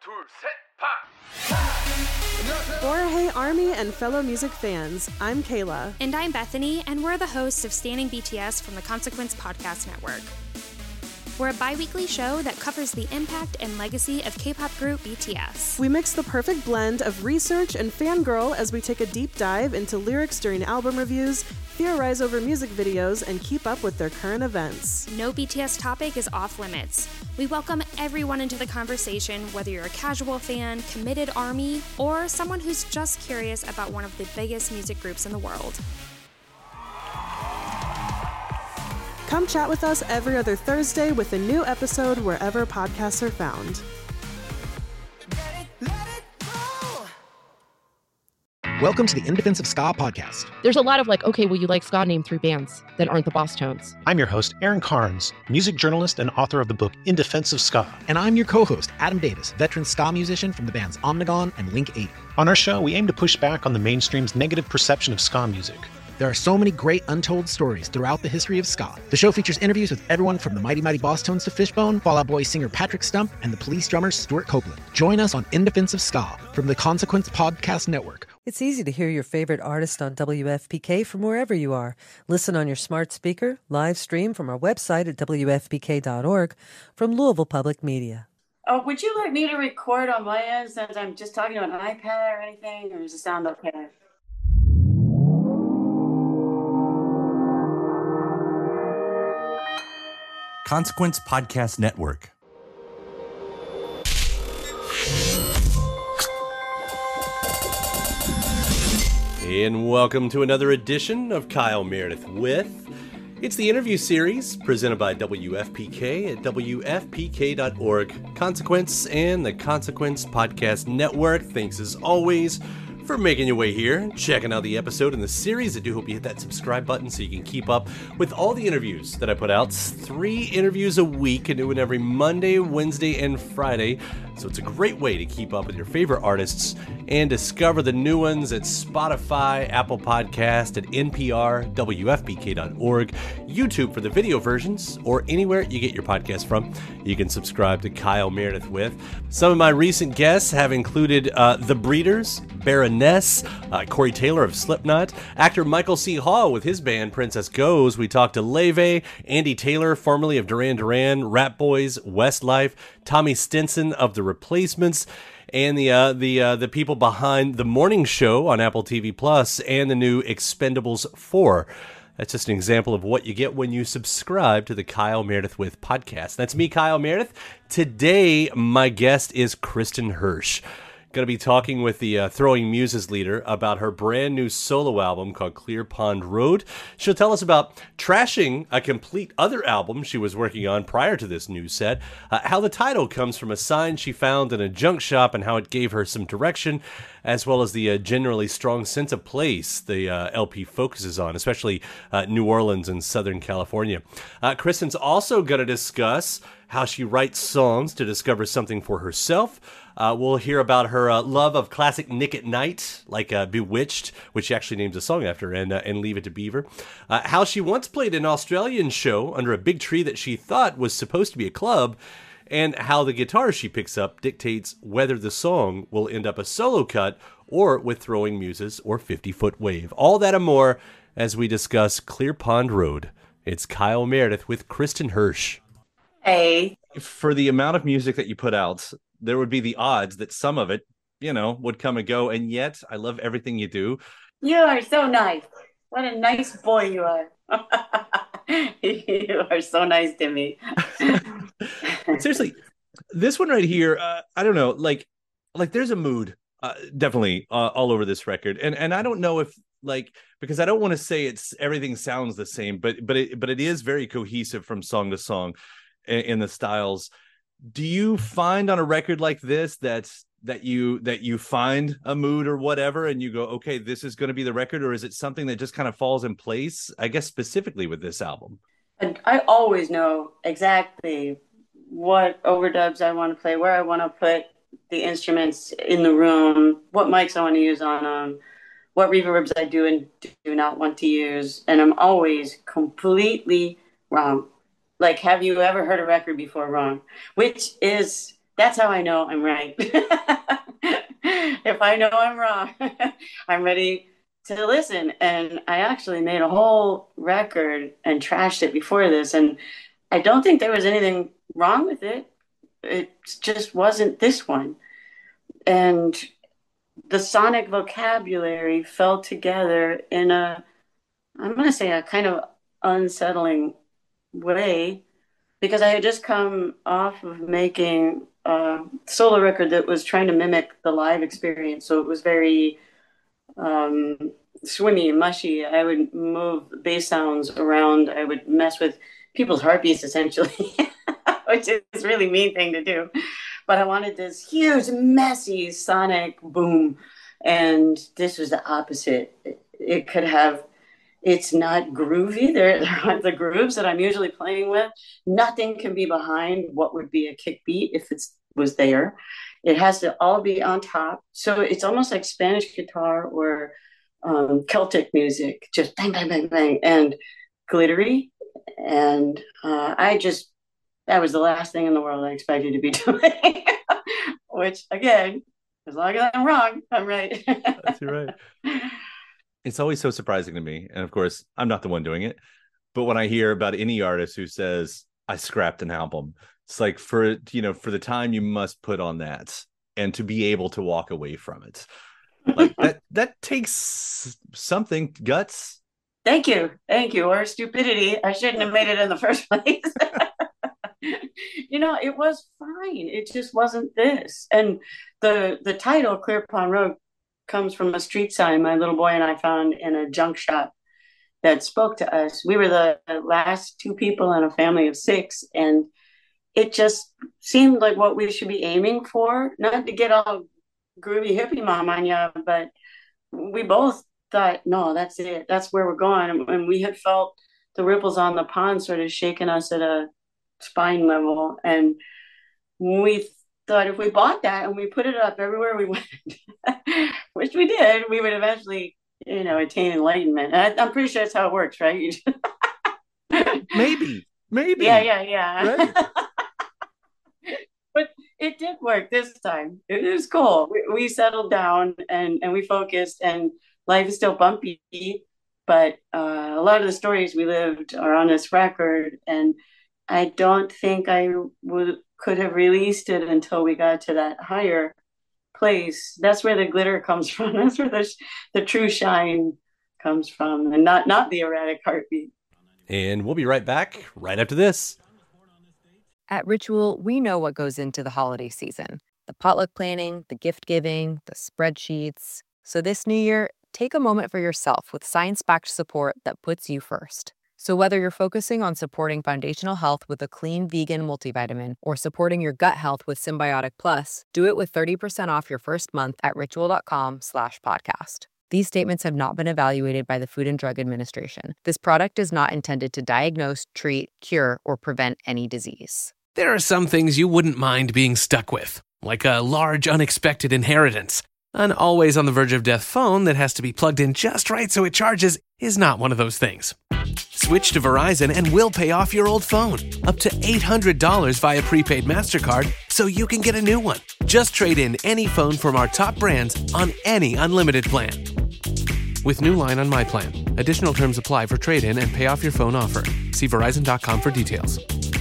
둘, 셋, 파! For Hey Army and fellow music fans, I'm Kayla. And I'm Bethany, and we're the hosts of Standing BTS from the Consequence Podcast Network. We're a bi-weekly show that covers the impact and legacy of K-pop group BTS. We mix the perfect blend of research and fangirl as we take a deep dive into lyrics during album reviews, theorize over music videos, and keep up with their current events. No BTS topic is off limits. We welcome everyone into the conversation, whether you're a casual fan, committed ARMY, or someone who's just curious about one of the biggest music groups in the world. Come chat with us every other Thursday with a new episode wherever podcasts are found. Welcome to the In Defense of Ska podcast. There's a lot of like, okay, well, you like ska, name 3 bands that aren't the Boss Tones. I'm your host, Aaron Carnes, music journalist and author of the book In Defense of Ska. And I'm your co-host, Adam Davis, veteran ska musician from the bands Omnigone and Link 8. On our show, we aim to push back on the mainstream's negative perception of ska music. There are so many great untold stories throughout the history of ska. The show features interviews with everyone from the Mighty Mighty Boss Tones to Fishbone, Fall Out Boy singer Patrick Stump, and the Police drummer Stuart Copeland. Join us on In Defense of Ska from the Consequence Podcast Network. It's easy to hear your favorite artist on WFPK from wherever you are. Listen on your smart speaker, live stream from our website at WFPK.org from Louisville Public Media. Oh, would you like me to record on my end since I'm just talking on an iPad or anything, or does it sound okay? Consequence Podcast Network. And welcome to another edition of Kyle Meredith With. It's the interview series presented by WFPK at WFPK.org. Consequence and the Consequence Podcast Network. Thanks as always for making your way here and checking out the episode in the series. I do hope you hit that subscribe button so you can keep up with all the interviews that I put out. 3 interviews a week, and do it every Monday, Wednesday, and Friday. So it's a great way to keep up with your favorite artists and discover the new ones at Spotify, Apple Podcast, at NPR, WFPK.org, YouTube for the video versions, or anywhere you get your podcast from. You can subscribe to Kyle Meredith With. Some of my recent guests have included The Breeders, Baroness, Corey Taylor of Slipknot, actor Michael C. Hall with his band Princess Goes. We talked to Leve, Andy Taylor, formerly of Duran Duran, Rat Boys, Westlife, Tommy Stinson of The Replacements, and the people behind The Morning Show on Apple TV Plus and the new Expendables 4. That's just an example of what you get when you subscribe to the Kyle Meredith With podcast. That's me, Kyle Meredith. Today, my guest is Kristin Hersh. Going to be talking with the Throwing Muses leader about her brand new solo album called Clear Pond Road. She'll tell us about trashing a complete other album she was working on prior to this new set, how the title comes from a sign she found in a junk shop and how it gave her some direction, as well as the generally strong sense of place the LP focuses on, especially New Orleans and Southern California. Kristin's also going to discuss how she writes songs to discover something for herself. We'll hear about her love of classic Nick at Night, like Bewitched, which she actually names a song after, and Leave It to Beaver. How she once played an Australian show under a big tree that she thought was supposed to be a club, and how the guitar she picks up dictates whether the song will end up a solo cut or with Throwing Muses or 50-Foot Wave. All that and more as we discuss Clear Pond Road. It's Kyle Meredith with Kristin Hersh. Hey. For the amount of music that you put out, there would be the odds that some of it, would come and go. And yet, I love everything you do. You are so nice. What a nice boy you are. You are so nice to me. Seriously, this one right here, I don't know, like there's a mood definitely all over this record. And I don't know if, because I don't want to say everything sounds the same, but it is very cohesive from song to song in the styles. Do you find on a record like this that you find a mood or whatever and you go, okay, this is going to be the record, or is it something that just kind of falls in place, I guess, specifically with this album? I always know exactly what overdubs I want to play, where I want to put the instruments in the room, what mics I want to use on them, what reverbs I do and do not want to use. And I'm always completely wrong. Like, have you ever heard a record before wrong? Which is That's how I know I'm right. If I know I'm wrong, I'm ready to listen. And I actually made a whole record and trashed it before this. And I don't think there was anything wrong with it. It just wasn't this one. And the sonic vocabulary fell together in I'm going to say a kind of unsettling way, because I had just come off of making a solo record that was trying to mimic the live experience. So it was very swingy, mushy. I would move bass sounds around. I would mess with people's heartbeats, essentially, which is a really mean thing to do. But I wanted this huge, messy sonic boom. And this was the opposite. It could have, it's not groovy. There aren't the grooves that I'm usually playing with. Nothing can be behind what would be a kick beat if it was there. It has to all be on top. So it's almost like Spanish guitar or Celtic music, just bang, bang, bang, bang, and glittery. And that was the last thing in the world I expected to be doing, which again, as long as I'm wrong, I'm right. That's right. It's always so surprising to me. And of course, I'm not the one doing it. But when I hear about any artist who says, I scrapped an album, it's like for the time you must put on that and to be able to walk away from it. Like that takes something, guts. Thank you. Or stupidity. I shouldn't have made it in the first place. It was fine. It just wasn't this. And the title, Clear Pond Road, comes from a street sign my little boy and I found in a junk shop that spoke to us. We were the last two people in a family of 6, and it just seemed like what we should be aiming for. Not to get all groovy hippie mom on you, but we both thought, no, that's it. That's where we're going. And we had felt the ripples on the pond sort of shaking us at a spine level. And we thought if we bought that and we put it up everywhere we went, which we did, we would eventually, attain enlightenment. And I'm pretty sure that's how it works, right? Maybe. Yeah. Right. But it did work this time. It was cool. We settled down and we focused, and life is still bumpy, but a lot of the stories we lived are on this record, and I don't think I could have released it until we got to that higher place. That's where the glitter comes from. That's where the true shine comes from, and not the erratic heartbeat. And we'll be right back right after this. At Ritual, we know what goes into the holiday season. The potluck planning, the gift giving, the spreadsheets. So this new year, take a moment for yourself with science-backed support that puts you first. So whether you're focusing on supporting foundational health with a clean vegan multivitamin or supporting your gut health with Symbiotic Plus, do it with 30% off your first month at ritual.com/podcast. These statements have not been evaluated by the Food and Drug Administration. This product is not intended to diagnose, treat, cure, or prevent any disease. There are some things you wouldn't mind being stuck with, like a large unexpected inheritance. An always on the verge of death phone that has to be plugged in just right so it charges is not one of those things. Switch to Verizon and we'll pay off your old phone. Up to $800 via prepaid MasterCard so you can get a new one. Just trade in any phone from our top brands on any unlimited plan. With new line on My Plan. Additional terms apply for trade-in and pay off your phone offer. See Verizon.com for details.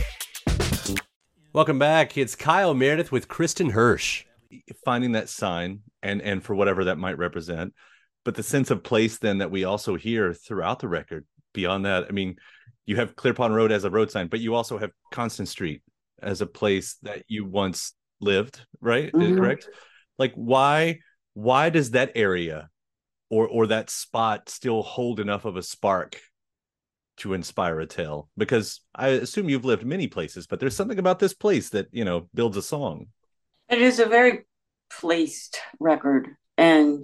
Welcome back. It's Kyle Meredith with Kristen Hirsch. Finding that sign and for whatever that might represent, but the sense of place then that we also hear throughout the record. Beyond that, I mean, you have Clear Pond Road as a road sign, but you also have Constant Street as a place that you once lived, right? Mm-hmm. Correct? Like, why does that area or that spot still hold enough of a spark to inspire a tale? Because I assume you've lived many places, but there's something about this place that, builds a song. It is a very placed record, and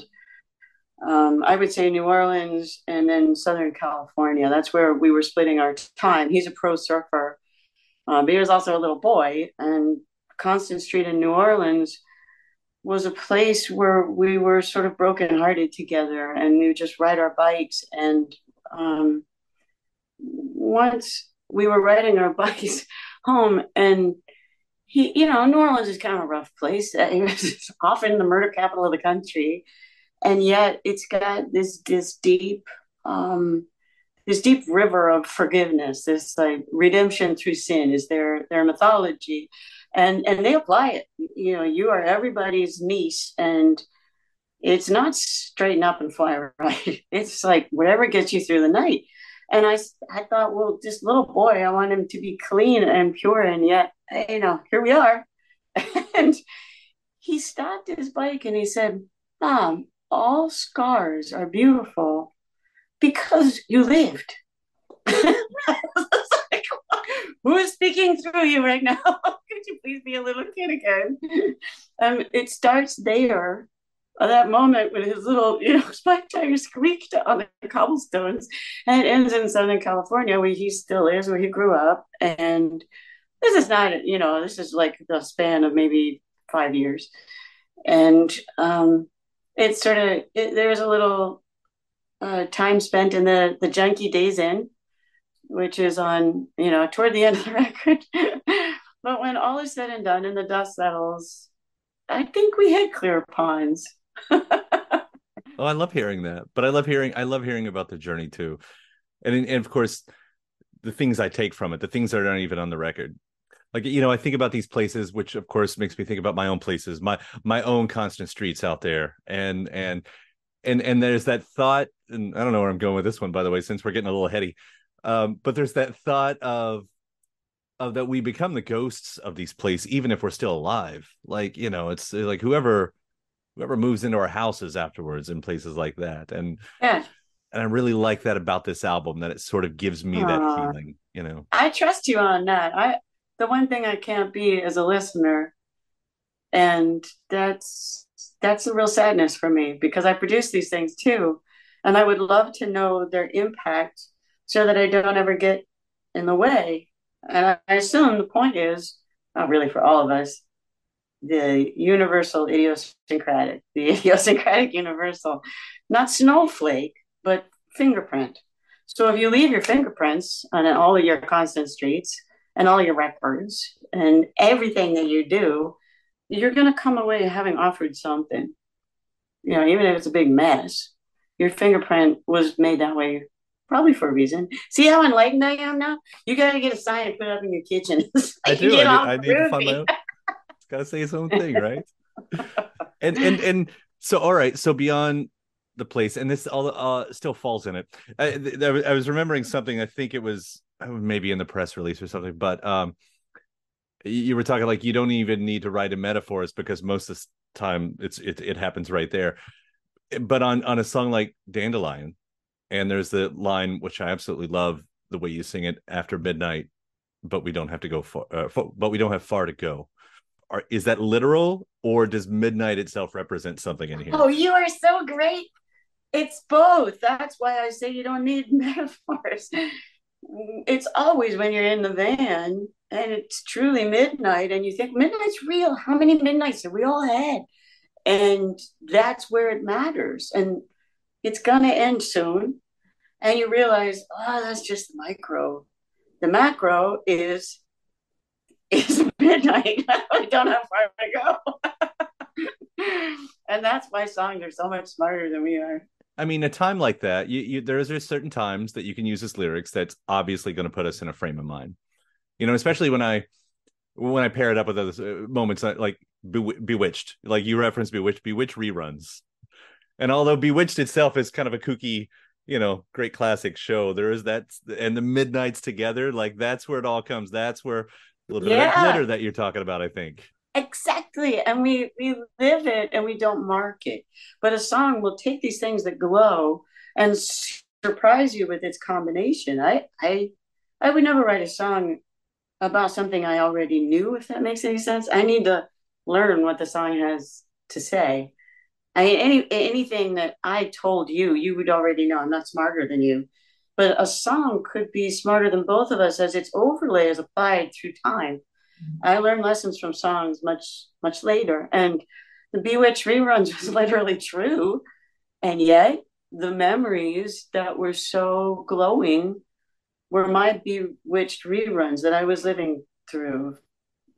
I would say New Orleans and then Southern California. That's where we were splitting our time. He's a pro surfer, but he was also a little boy. And Constant Street in New Orleans was a place where we were sort of brokenhearted together, and we would just ride our bikes. And once we were riding our bikes home, and New Orleans is kind of a rough place. It's often the murder capital of the country, and yet it's got um, this deep river of forgiveness, this like redemption through sin is their mythology, and they apply it. You are everybody's niece, and it's not straighten up and fly right. It's like whatever gets you through the night. And I thought, well, this little boy, I want him to be clean and pure, and yet, here we are. And he stopped his bike and he said, Mom, all scars are beautiful because you lived. Like, who is speaking through you right now? Could you please be a little kid again? It starts there, that moment when his little, spike tire squeaked on the cobblestones, and it ends in Southern California, where he still is, where he grew up. And this is not, this is like the span of maybe 5 years. And it's sort of, there's a little time spent in the Junkie Days Inn, which is on, toward the end of the record. But when all is said and done and the dust settles, I think we hit clear ponds. Oh, I love hearing that. But I love hearing about the journey too. And of course, the things I take from it, the things that aren't even on the record. Like, I think about these places, which of course makes me think about my own places, my own constant streets out there. And there's that thought, and I don't know where I'm going with this one, by the way, since we're getting a little heady. But there's that thought of that we become the ghosts of these places, even if we're still alive. Like, it's like whoever moves into our houses afterwards in places like that. And I really like that about this album, that it sort of gives me that healing, I trust you on that. The one thing I can't be is a listener. And that's a real sadness for me, because I produce these things too. And I would love to know their impact so that I don't ever get in the way. And I assume the point is, not really for all of us, the idiosyncratic universal, not snowflake, but fingerprint. So if you leave your fingerprints on all of your constant streets and all your records and everything that you do, you're going to come away having offered something. Even if it's a big mess, your fingerprint was made that way probably for a reason. See how enlightened I am now? You got to get a sign and put it up in your kitchen. I do. I need to find my own. It's got to say its own thing, right? and so, all right. So beyond the place, and this all still falls in it. I was remembering something. I think it was maybe in the press release or something, but you were talking like you don't even need to write in metaphors, because most of the time it happens right there. But on a song like Dandelion, and there's the line which I absolutely love, the way you sing it, after midnight, but we don't have to go far, but we don't have far to go. Is that literal, or does midnight itself represent something in here? Oh, you are so great. It's both. That's why I say you don't need metaphors. It's always when you're in the van and it's truly midnight and you think midnight's real. How many midnights have we all had? And that's where it matters. And it's going to end soon. And you realize, that's just the micro. The macro is midnight. I don't have far to go. And that's why songs are so much smarter than we are. I mean, a time like that, there's certain times that you can use as lyrics that's obviously going to put us in a frame of mind. Especially when I pair it up with other moments like Bewitched, like you referenced Bewitched reruns. And although Bewitched itself is kind of a kooky, great classic show, there is that, and the midnights together, like that's where it all comes. That's where a little bit of that glitter that you're talking about, I think. Exactly. And we live it and we don't mark it. But a song will take these things that glow and surprise you with its combination. I would never write a song about something I already knew, if that makes any sense. I need to learn what the song has to say. I mean, anything that I told you, you would already know. I'm not smarter than you. But a song could be smarter than both of us as its overlay is applied through time. I learned lessons from songs much, much later. And the Bewitched reruns was literally true. And yet the memories that were so glowing were my Bewitched reruns that I was living through.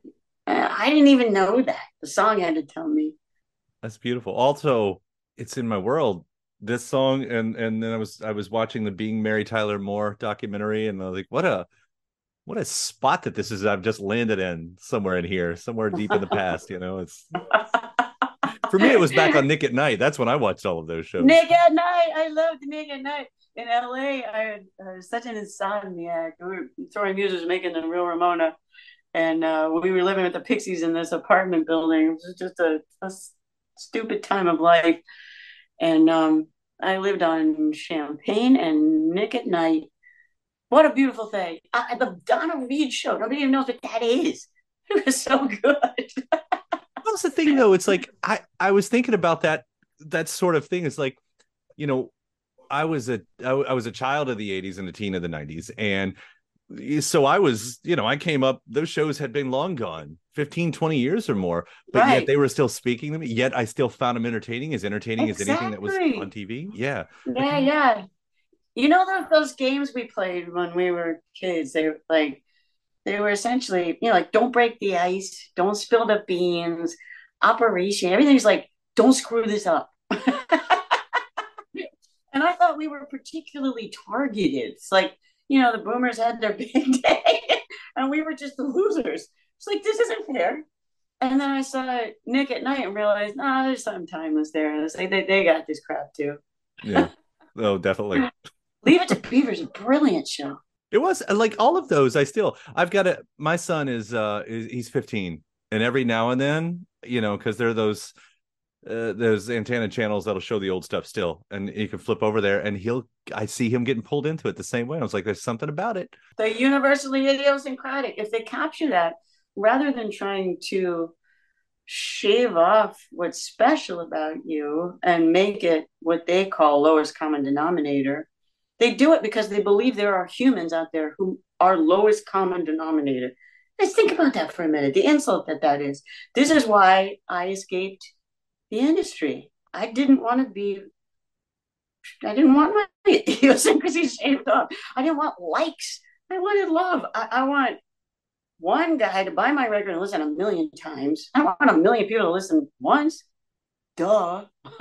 I didn't even know that. The song had to tell me. That's beautiful. Also, it's in my world. This song, and then I was watching the Being Mary Tyler Moore documentary, and I was like, what a spot that this is. I've just landed in somewhere in here, somewhere deep in the past. It's for me. It was back on Nick at Night. That's when I watched all of those shows. Nick at Night. I loved Nick at Night. In LA, I was such an insomniac. We were throwing music, making the Real Ramona, and we were living with the Pixies in this apartment building. It was just a stupid time of life. And I lived on Champagne and Nick at Night. What a beautiful thing. The Donna Reed show. Nobody even knows what that is. It was so good. That's the thing, though. It's like, I was thinking about that sort of thing. It's like, I was a child of the 80s and a teen of the 90s. And so I was, I came up, those shows had been long gone, 15, 20 years or more, but yet they were still speaking to me. Yet I still found them entertaining as anything that was on TV. Yeah. Yeah. Those games we played when we were kids, they were essentially, like, don't break the ice, don't spill the beans, operation, everything's like, don't screw this up. And I thought we were particularly targeted. It's like, the boomers had their big day and we were just the losers. It's like, this isn't fair. And then I saw Nick at Night and realized, there's something timeless there. It's like they got this crap too. Yeah. Oh, definitely. Leave It to Beaver is a brilliant show. It was, like, all of those. My son is he's 15, and every now and then, because there are those antenna channels that'll show the old stuff still, and you can flip over there and I see him getting pulled into it the same way. I was like, there's something about it. They're universally idiosyncratic. If they capture that, rather than trying to shave off what's special about you and make it what they call lowest common denominator, they do it because they believe there are humans out there who are lowest common denominator. Let's think about that for a minute, the insult that is. This is why I escaped the industry. I didn't want my idiosyncrasy shaved off. I didn't want likes. I wanted love. I want one guy to buy my record and listen 1 million times. I want 1 million people to listen once. Duh.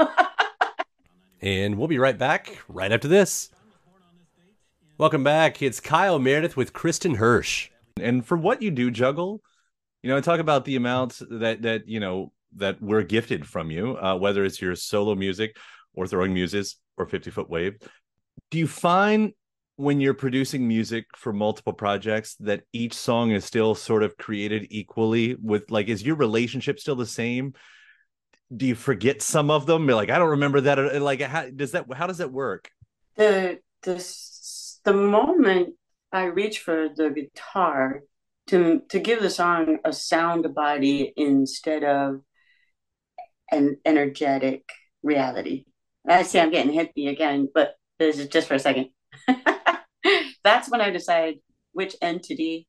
And we'll be right back right after this. Welcome back. It's Kyle Meredith with Kristen Hirsch. And for what you do, Juggle, I talk about the amounts that we're gifted from you, whether it's your solo music or Throwing Muses or 50-Foot Wave. Do you find when you're producing music for multiple projects that each song is still sort of created equally with, like, is your relationship still the same? Do you forget some of them? You're like, I don't remember that. Like, how does that work? The moment I reach for the guitar to give the song a sound body instead of an energetic reality. I see I'm getting hippie again, but this is just for a second. That's when I decide which entity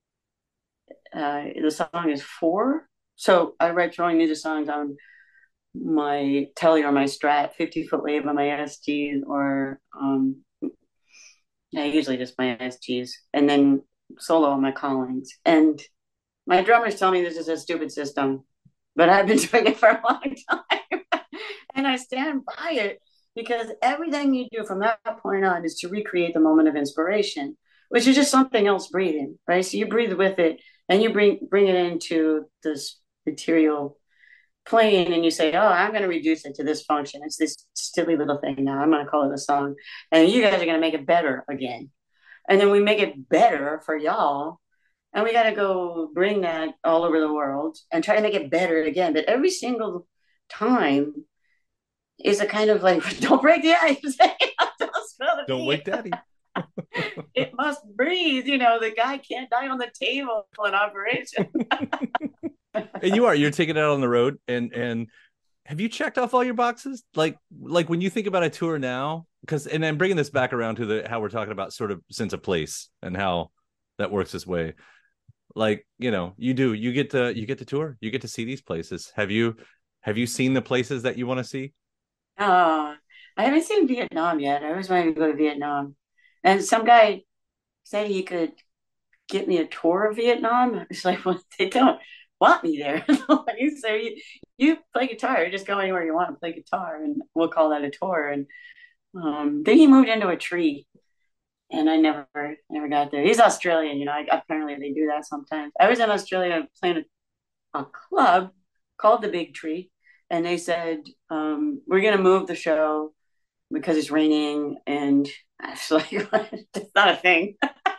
the song is for. So I write Throwing Music songs on my Telly or my Strat, 50-Foot Wave on my SGs, or usually just my SGs, and then solo on my Collins. And my drummers tell me this is a stupid system, but I've been doing it for a long time. And I stand by it because everything you do from that point on is to recreate the moment of inspiration, which is just something else breathing, right? So you breathe with it and you bring it into this material playing, and you say, oh, I'm going to reduce it to this function. It's this silly little thing now. I'm going to call it a song. And you guys are going to make it better again. And then we make it better for y'all. And we got to go bring that all over the world and try to make it better again. But every single time is a kind of like, don't break the ice. Don't wake daddy. It must breathe. The guy can't die on the table in operation. And you're taking it out on the road, and have you checked off all your boxes? Like when you think about a tour now, and I'm bringing this back around to how we're talking about sort of sense of place and how that works this way. Like, you get to tour, you get to see these places. Have you seen the places that you want to see? I haven't seen Vietnam yet. I always wanted to go to Vietnam, and some guy said he could get me a tour of Vietnam. It's like, well, they don't want me there. So you play guitar, just go anywhere you want to play guitar, and we'll call that a tour. And then he moved into a tree, and I never got there. He's Australian, apparently they do that sometimes. I was in Australia playing a club called the Big Tree, and they said, we're going to move the show because it's raining. And I was like, it's not a thing.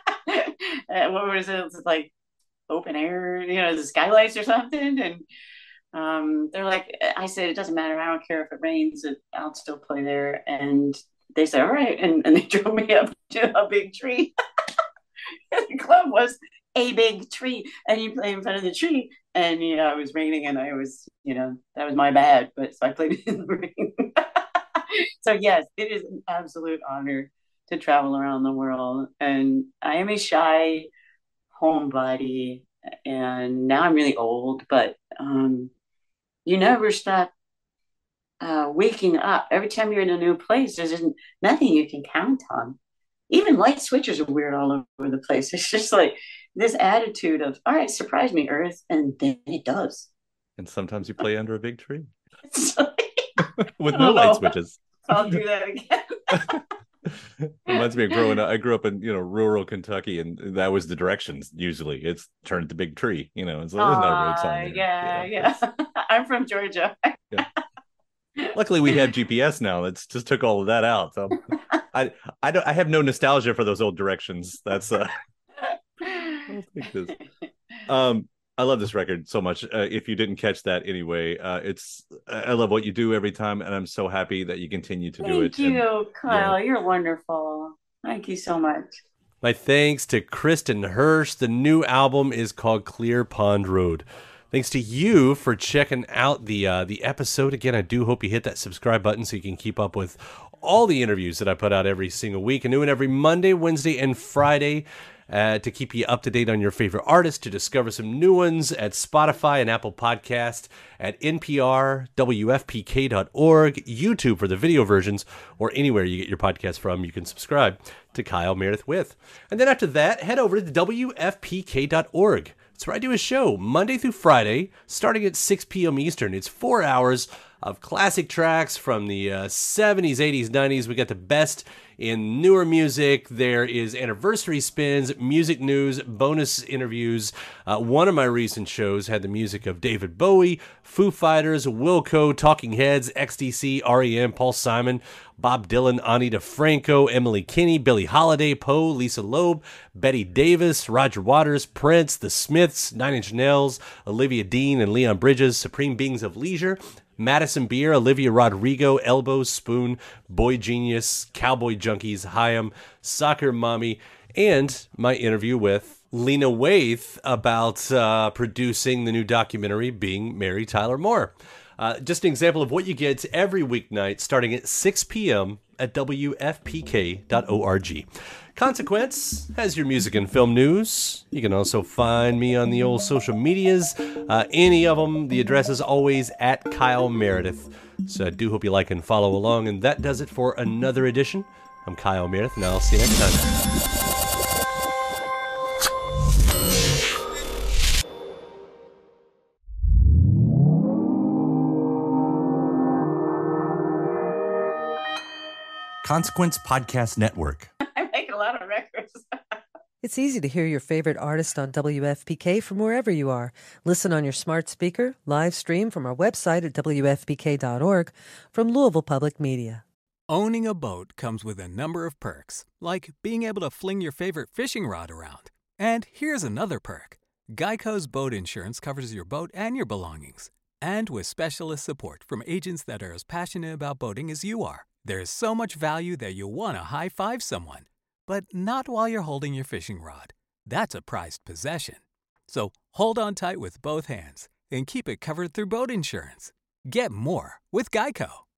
What was it? It's like open air, the skylights or something. And they're like, I said, it doesn't matter. I don't care if it rains. I'll still play there. And they said, all right. And they drove me up to a big tree. The club was a big tree, and you play in front of the tree. And, it was raining, and I was, that was my bad. But so I played in the rain. So yes, it is an absolute honor to travel around the world. And I am a shy homebody, and now I'm really old, but you never stop waking up. Every time you're in a new place, there's nothing you can count on. Even light switches are weird all over the place. It's just like this attitude of, all right, surprise me, Earth, and then it does. And sometimes you play under a big tree with no light switches. I'll do that again. Reminds me of growing up. I grew up in rural Kentucky, and that was the directions. Usually, it's turn the big tree. So there's no road sign there. Yeah. I'm from Georgia. Yeah. Luckily, we have GPS now. It's just took all of that out. So I have no nostalgia for those old directions. That's I'll take this. I love this record so much. If you didn't catch that anyway, I love what you do every time, and I'm so happy that you continue to do it. Thank you, Kyle. Yeah. You're wonderful. Thank you so much. My thanks to Kristen Hirsch. The new album is called Clear Pond Road. Thanks to you for checking out the episode. Again, I do hope you hit that subscribe button so you can keep up with all the interviews that I put out every single week. And new one every Monday, Wednesday, and Friday. To keep you up to date on your favorite artists, to discover some new ones at Spotify and Apple Podcast, at NPR, WFPK.org, YouTube for the video versions, or anywhere you get your podcast from, you can subscribe to Kyle Meredith With. And then after that, head over to WFPK.org. That's where I do a show Monday through Friday, starting at 6 p.m. Eastern. It's 4 hours of classic tracks from the 70s, 80s, 90s. We got the best in newer music. There is anniversary spins, music news, bonus interviews. One of my recent shows had the music of David Bowie, Foo Fighters, Wilco, Talking Heads, XTC, REM, Paul Simon, Bob Dylan, Ani DeFranco, Emily Kinney, Billie Holiday, Poe, Lisa Loeb, Betty Davis, Roger Waters, Prince, The Smiths, Nine Inch Nails, Olivia Dean and Leon Bridges, Supreme Beings of Leisure, Madison Beer, Olivia Rodrigo, Elbow, Spoon, Boy Genius, Cowboy Junkies, Hayam, Soccer Mommy, and my interview with Lena Waithe about producing the new documentary Being Mary Tyler Moore. Just an example of what you get every weeknight starting at 6 p.m. at WFPK.org. Consequence has your music and film news. You can also find me on the old social medias. Any of them, the address is always at Kyle Meredith. So I do hope you like and follow along. And that does it for another edition. I'm Kyle Meredith, and I'll see you next time. Consequence Podcast Network. I make a lot of records. It's easy to hear your favorite artist on WFPK from wherever you are. Listen on your smart speaker, live stream from our website at WFPK.org, from Louisville Public Media. Owning a boat comes with a number of perks, like being able to fling your favorite fishing rod around. And here's another perk. Geico's boat insurance covers your boat and your belongings. And with specialist support from agents that are as passionate about boating as you are. There's so much value that you'll want to high-five someone. But not while you're holding your fishing rod. That's a prized possession. So hold on tight with both hands and keep it covered through boat insurance. Get more with Geico.